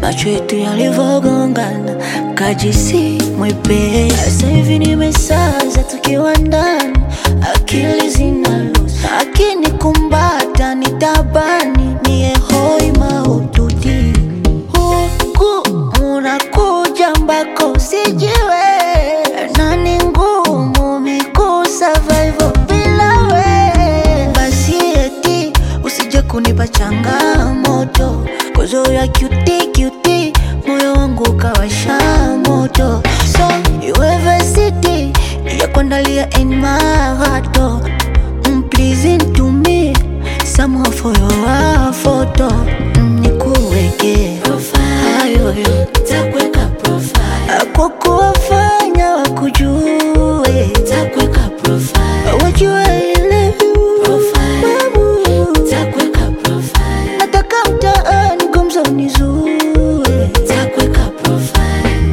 macho yetu yalivogongana, kajisi mwepesi. Sasa hivi nimesaza tukiwa ndani, akili zinalusa, akinikumbata nitabani, niye hoi mahututi. Huku unakuja mbako sijiwe, nani ngumu miku survival bila we. Basi eti usije kunipa changamoto, kozo ya cutie, moyo wangu ukawasha moto. So you ever city ya kuandalia in my heart, pleasing to me, somehow for your photo. Nikuweke profile, takweka profile, kukuwafanya wakujue, takweka profile, wajue I love you profile, takweka profile, nataka mtaani gumzo nizue, takweka profile.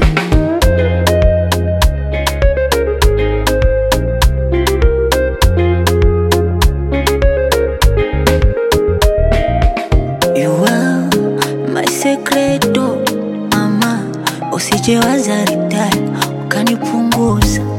You are my secreto, mama, usije waza retire ukanipunguza.